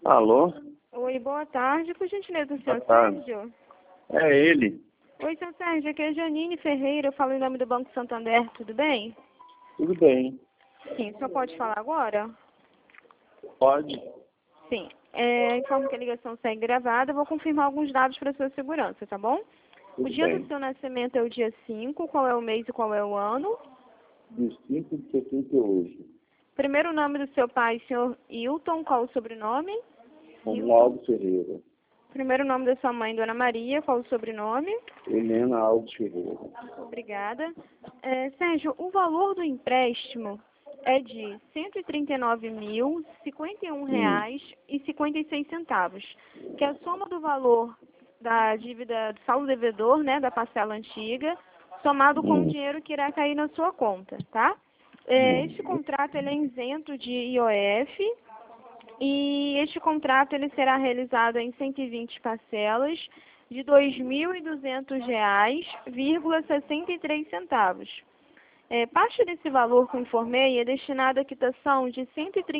Alô? Oi, boa tarde. Por gentileza, o senhor Boa tarde. Sérgio? É ele. Oi, senhor Sérgio. Aqui é Janine Ferreira. Eu falo em nome do Banco Santander. Tudo bem? Tudo bem. Sim. O senhor pode falar agora? Pode? Sim. Informo que a ligação segue gravada. Eu vou confirmar alguns dados para sua segurança, tá bom? O Tudo dia bem. do seu nascimento é o dia 5. Qual é o mês e qual é o ano? De 5 de 78. Primeiro nome do seu pai, senhor Hilton. Qual o sobrenome? Romualdo Ferreira. Primeiro nome da sua mãe, Dona Maria. Qual o sobrenome? Helena Alves Ferreira. Obrigada. Sérgio, o valor do empréstimo é de R$ 139.051,56, que é a soma do valor da dívida do saldo devedor, né, da parcela antiga, somado com o dinheiro que irá cair na sua conta, tá? Este contrato ele é isento de IOF e este contrato ele será realizado em 120 parcelas de R$ 2.200,63. Parte desse valor que eu informei é destinado à quitação de R$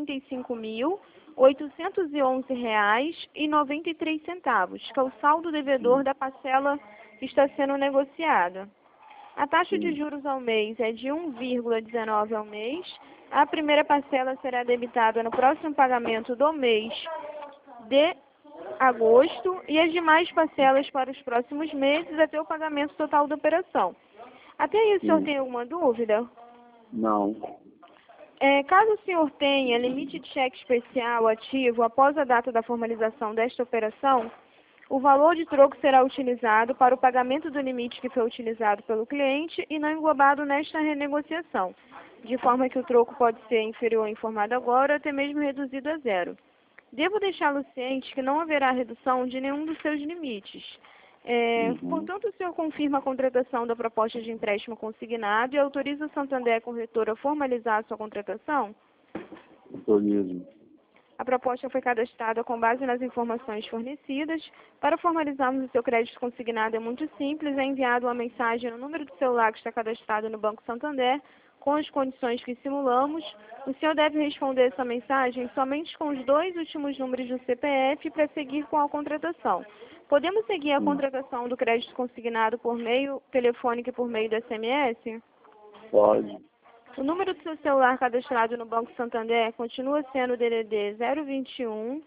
135.811,93, que é o saldo devedor da parcela que está sendo negociada. A taxa de juros ao mês é de 1,19 ao mês. A primeira parcela será debitada no próximo pagamento do mês de agosto e as demais parcelas para os próximos meses até o pagamento total da operação. Até aí, o senhor tem alguma dúvida? Não. Caso o senhor tenha limite de cheque especial ativo após a data da formalização desta operação, o valor de troco será utilizado para o pagamento do limite que foi utilizado pelo cliente e não englobado nesta renegociação, de forma que o troco pode ser inferior ao informado agora ou até mesmo reduzido a zero. Devo deixá-lo ciente que não haverá redução de nenhum dos seus limites. Portanto, o senhor confirma a contratação da proposta de empréstimo consignado e autoriza o Santander Corretora a formalizar a sua contratação? Autorizo. A proposta foi cadastrada com base nas informações fornecidas. Para formalizarmos o seu crédito consignado é muito simples, é enviado uma mensagem no número do celular que está cadastrado no Banco Santander, com as condições que simulamos. O senhor deve responder essa mensagem somente com os 2 últimos números do CPF para seguir com a contratação. Podemos seguir a contratação do crédito consignado por meio telefônico e por meio do SMS? Pode. O número do seu celular cadastrado no Banco Santander continua sendo o DDD 021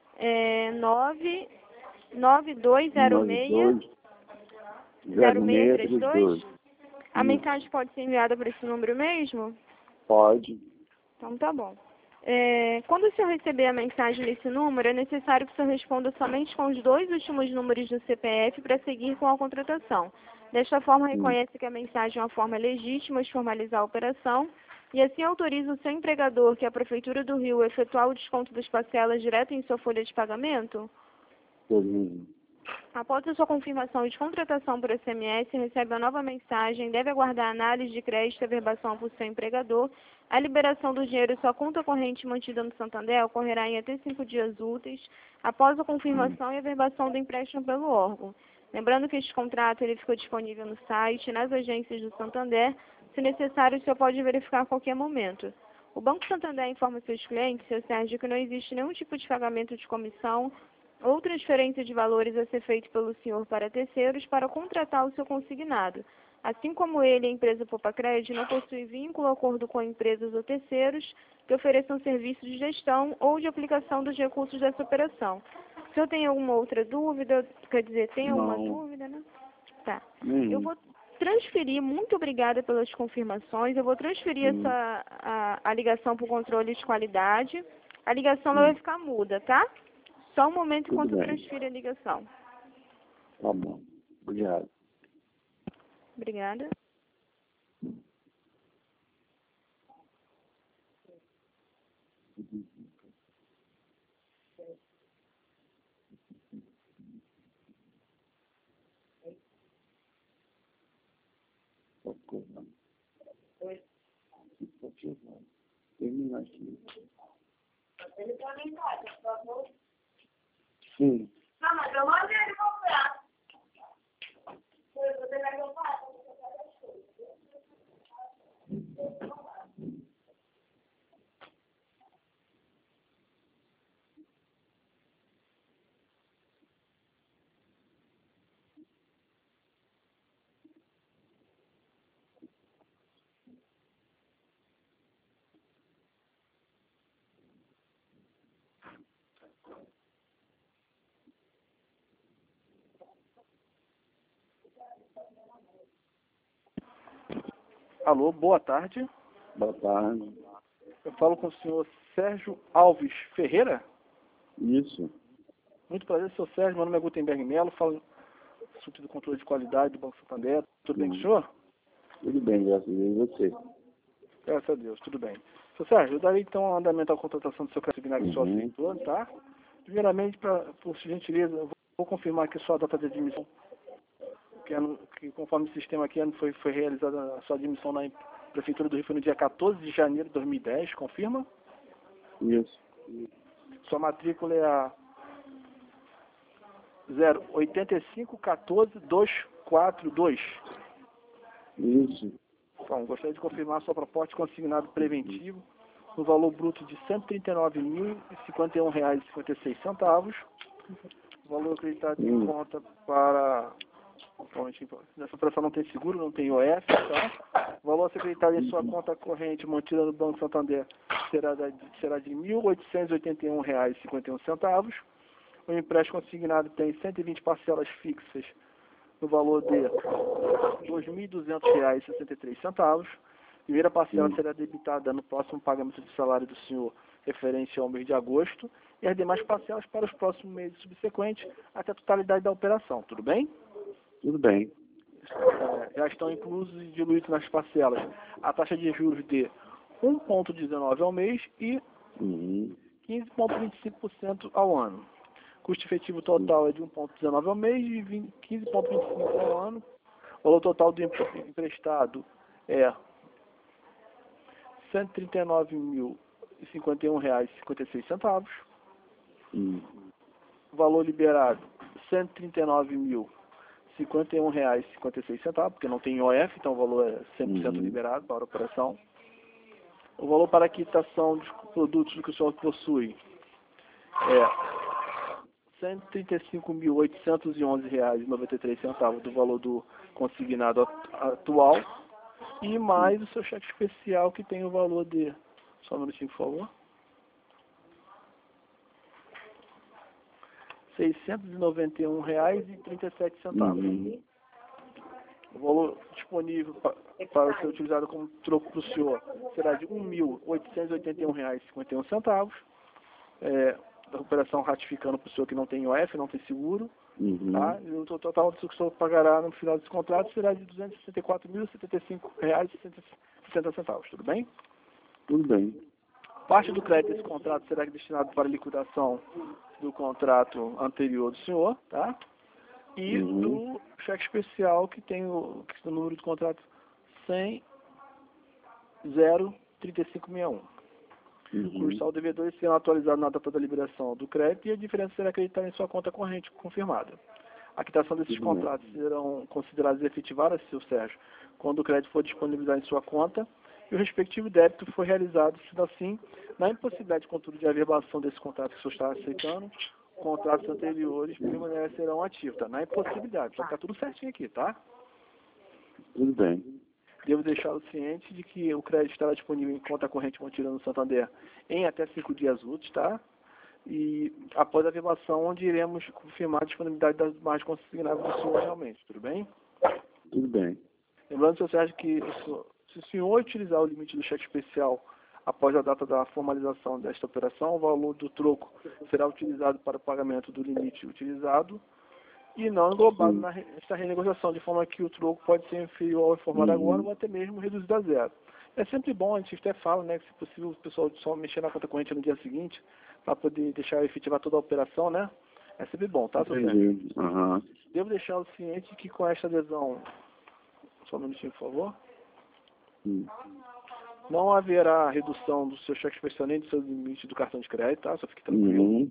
99206 0632. A mensagem pode ser enviada para esse número mesmo? Pode. Então tá bom. Quando o senhor receber a mensagem nesse número, é necessário que o senhor responda somente com os 2 últimos números do CPF para seguir com a contratação. Desta forma, reconhece que a mensagem é uma forma legítima de formalizar a operação e assim autoriza o seu empregador, que é a Prefeitura do Rio, a efetuar o desconto das parcelas direto em sua folha de pagamento? Autorizo. Após a sua confirmação de contratação por SMS, recebe a nova mensagem, deve aguardar a análise de crédito e averbação por seu empregador. A liberação do dinheiro em sua conta corrente mantida no Santander ocorrerá em até 5 dias úteis, após a confirmação e averbação do empréstimo pelo órgão. Lembrando que este contrato ele ficou disponível no site, nas agências do Santander. Se necessário, o senhor pode verificar a qualquer momento. O Banco Santander informa seus clientes, seu Sérgio, que não existe nenhum tipo de pagamento de comissão ou transferência de valores a ser feito pelo senhor para terceiros para contratar o seu consignado. Assim como ele, a empresa Popacred, não possui vínculo ou acordo com empresas ou terceiros que ofereçam serviços de gestão ou de aplicação dos recursos dessa operação. O senhor tem alguma outra dúvida? Quer dizer, tem alguma dúvida, né? Tá. Eu vou transferir, muito obrigada pelas confirmações, eu vou transferir a ligação para o controle de qualidade. A ligação ela vai ficar muda, tá? Só um momento enquanto eu transfiro a ligação. Tá bom. Obrigado. Obrigada. Termina aqui. Sim. Não, mas eu mandei ele comprar. Você vai comprar? Alô, boa tarde. Boa tarde. Eu falo com o senhor Sérgio Alves Ferreira. Isso. Muito prazer, senhor Sérgio. Meu nome é Gutenberg Melo, falo assunto do controle de qualidade do Banco Santander. Tudo bem com o senhor? Tudo bem, graças a Deus. E você? Graças a Deus, tudo bem. Senhor Sérgio, eu darei então andamento à contratação do seu crédito signário de sócio leitor, tá? Primeiramente, por gentileza, eu vou confirmar que a sua data de admissão, que conforme o sistema aqui foi realizada a sua admissão na Prefeitura do Rio foi no dia 14 de janeiro de 2010, confirma? Isso. Sua matrícula é a 08514-242. Isso. Então, gostaria de confirmar sua proposta de consignado preventivo no valor bruto de R$ 139.051,56. O valor acreditado em conta para... Nessa operação não tem seguro, não tem IOF, tá? O valor a ser acreditado em sua conta corrente mantida no Banco Santander será de R$ 1.881,51. O empréstimo consignado tem 120 parcelas fixas no valor de R$ 2.200,63. Primeira parcela será debitada no próximo pagamento de salário do senhor referente ao mês de agosto e as demais parcelas para os próximos meses subsequentes até a totalidade da operação. Tudo bem? Tudo bem. Já estão inclusos e diluídos nas parcelas a taxa de juros de 1,19 ao mês e 15,25% ao ano. Custo efetivo total é de 1,19 ao mês e 15,25 ao ano. O valor total do emprestado é R$ 139.051,56. Valor liberado R$ 139.051,56, porque não tem IOF, então o valor é 100% liberado para a operação. O valor para a quitação dos produtos que o senhor possui é R$ 135.811,93 do valor do consignado atual e mais o seu cheque especial que tem o valor de... Só um minutinho, por favor. R$ 691,37. O valor disponível para ser utilizado como troco para o senhor será de R$ 1.881,51. A operação ratificando para o senhor que não tem IOF, não tem seguro. Tá? E o total do que o senhor pagará no final desse contrato será de R$ 264.075,60. Tudo bem? Tudo bem. Parte do crédito desse contrato será destinado para liquidação do contrato anterior do senhor, tá? E do cheque especial que tem o número do contrato 100.03561. Os saldos devedores serão atualizados na data da liberação do crédito e a diferença será acreditada em sua conta corrente confirmada. A quitação desses contratos serão considerados efetivadas, seu Sérgio, quando o crédito for disponibilizado em sua conta e o respectivo débito for realizado, sendo assim, na impossibilidade, contudo, de averbação desse contrato que o senhor está aceitando, contratos anteriores permanecerão ativos, tá? Na impossibilidade, vai ficar tudo certinho aqui, tá? Tudo bem. Devo deixá-lo ciente de que o crédito estará disponível em conta corrente mantida no Santander em até 5 dias úteis, tá? E após a averbação, onde iremos confirmar a disponibilidade das margens consignadas do senhor realmente, tudo bem? Tudo bem. Lembrando, senhor Sérgio, que se o senhor utilizar o limite do cheque especial após a data da formalização desta operação, o valor do troco será utilizado para o pagamento do limite utilizado e não englobado nesta renegociação, de forma que o troco pode ser inferior ao informado agora ou até mesmo reduzido a zero. É sempre bom, a gente até fala, né, que se possível o pessoal só mexer na conta corrente no dia seguinte, para poder deixar efetivar toda a operação, né? É sempre bom, tá, senhor Sérgio? Devo deixá-lo ciente de que com esta adesão, só um minutinho, por favor, não haverá redução do seu cheque especial nem do seu limite do cartão de crédito, tá? Só fique tranquilo.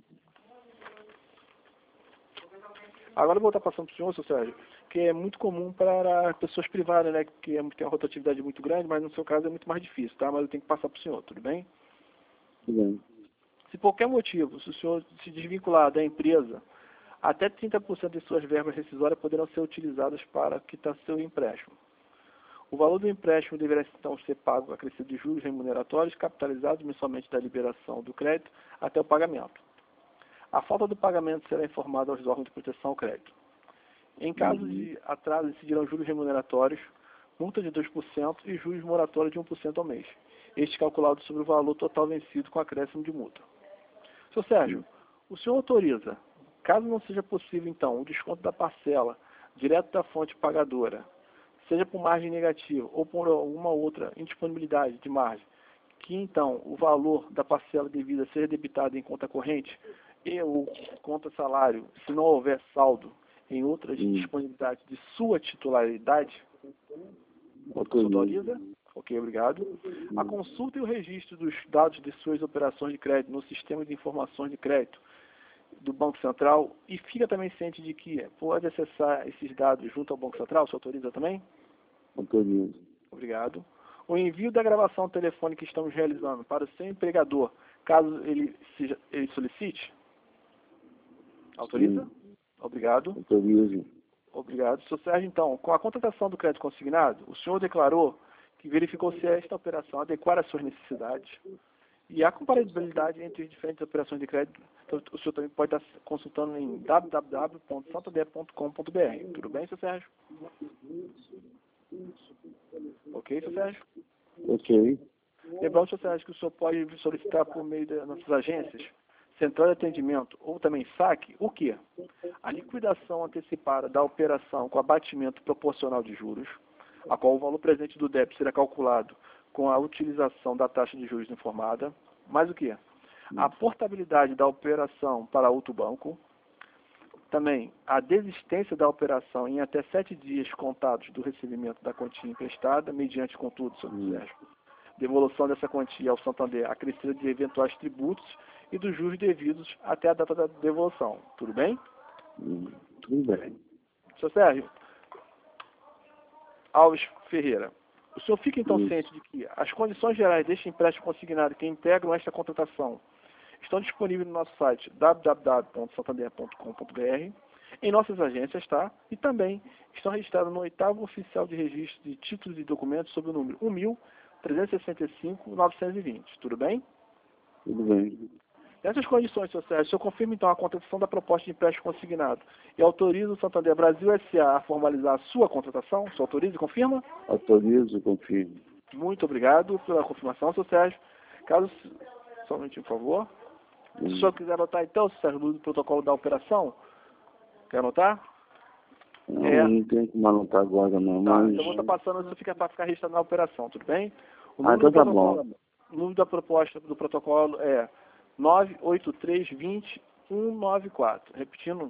Agora eu vou estar passando para o senhor, seu Sérgio, que é muito comum para pessoas privadas, né? Que tem uma rotatividade muito grande, mas no seu caso é muito mais difícil, tá? Mas eu tenho que passar para o senhor, tudo bem? Tudo bem. Se por qualquer motivo, se o senhor se desvincular da empresa, até 30% de suas verbas rescisórias poderão ser utilizadas para quitar seu empréstimo. O valor do empréstimo deverá então ser pago acrescido de juros remuneratórios capitalizados mensalmente da liberação do crédito até o pagamento. A falta do pagamento será informada aos órgãos de proteção ao crédito. Em caso de atraso, incidirão juros remuneratórios multa de 2% e juros moratórios de 1% ao mês. Este calculado sobre o valor total vencido com acréscimo de multa. Senhor Sérgio, o senhor autoriza, caso não seja possível, então, o desconto da parcela direto da fonte pagadora, seja por margem negativa ou por alguma outra indisponibilidade de margem, que, então, o valor da parcela devida seja debitado em conta corrente e ou conta salário, se não houver saldo em outras disponibilidades de sua titularidade, o senhor autoriza? Ok, obrigado. A consulta e o registro dos dados de suas operações de crédito no sistema de informações de crédito do Banco Central, e fica também ciente de que pode acessar esses dados junto ao Banco Central, você autoriza também? Autorizo. Obrigado. O envio da gravação telefônica que estamos realizando para o seu empregador, caso ele solicite? Autoriza? Sim. Obrigado. Autorizo. Obrigado. Sr. Sérgio, então, com a contratação do crédito consignado, o senhor declarou que verificou se esta operação adequada às suas necessidades e a comparabilidade entre as diferentes operações de crédito. Então, o senhor também pode estar consultando em www.santander.com.br. Tudo bem, Sr. Sérgio? Ok, Sr. Sérgio? Ok. Lembrando, Sr. Sérgio, que o senhor pode solicitar por meio das nossas agências, central de atendimento ou também saque, o quê? A liquidação antecipada da operação com abatimento proporcional de juros, a qual o valor presente do débito será calculado com a utilização da taxa de juros informada. Mais o quê? A portabilidade da operação para outro banco. Também a desistência da operação em até 7 dias contados do recebimento da quantia emprestada, mediante, contudo, Sr. Sérgio, devolução dessa quantia ao Santander acrescida de eventuais tributos e dos juros devidos até a data da devolução. Tudo bem? Tudo bem. Sr. Sérgio Alves Ferreira, o senhor fica então ciente de que as condições gerais deste empréstimo consignado que integram esta contratação estão disponíveis no nosso site www.santander.com.br, em nossas agências, tá? E também estão registradas no 8º Oficial de Registro de Títulos e Documentos sob o número 1.365.920. Tudo bem? Tudo bem. Nessas condições, Sr. Sérgio, o senhor confirma então a contratação da proposta de empréstimo consignado e autoriza o Santander Brasil S.A. a formalizar a sua contratação? O senhor autoriza e confirma? Autorizo, confirmo. Muito obrigado pela confirmação, Sr. Sérgio. Caso... Só um minutinho, por favor. Se o senhor quiser anotar então, Sr. Sérgio, do protocolo da operação, quer anotar? Não tem como anotar agora, não. Tá, Mas... então eu vou estar passando, isso fica para ficar registrado na operação, tudo bem? O então tá bom. O número da proposta do protocolo é 98320-194. Repetindo,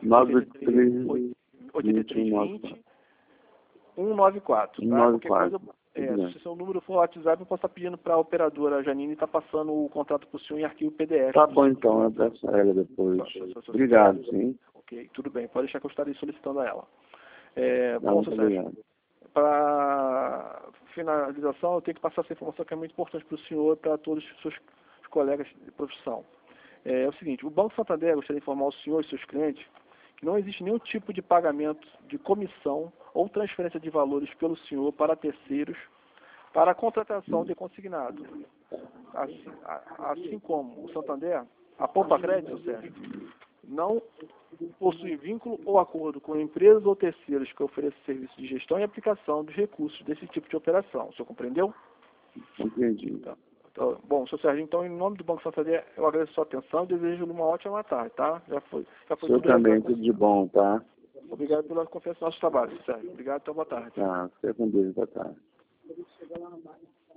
98320-194. Tá? Qualquer coisa, se o seu número for WhatsApp, eu posso estar pedindo para a operadora Janine estar passando o contrato para o senhor em arquivo PDF. Tá bom, então. Eu peço a ela depois. Obrigado, sim. Ok, tudo bem. Pode deixar que eu estarei solicitando a ela. Bom, obrigado. Para finalização, eu tenho que passar essa informação que é muito importante para o senhor e para todos os seus colegas de profissão. É o seguinte, o Banco Santander gostaria de informar o senhor e seus clientes que não existe nenhum tipo de pagamento de comissão ou transferência de valores pelo senhor para terceiros para a contratação de consignado. Assim como o Santander, a Poupa Crédito, Sérgio, não possui vínculo ou acordo com empresas ou terceiros que ofereçam serviço de gestão e aplicação dos recursos desse tipo de operação. O senhor compreendeu? Entendi. Tá. Então, bom, Sr. Sérgio, então, em nome do Banco Santander, eu agradeço a sua atenção e desejo uma ótima tarde, tá? Já foi O senhor também, tudo de bom, tá? Obrigado pela confiança no nosso trabalho, Sérgio. Obrigado, então, boa tarde. Tá, fica com Deus, boa tarde.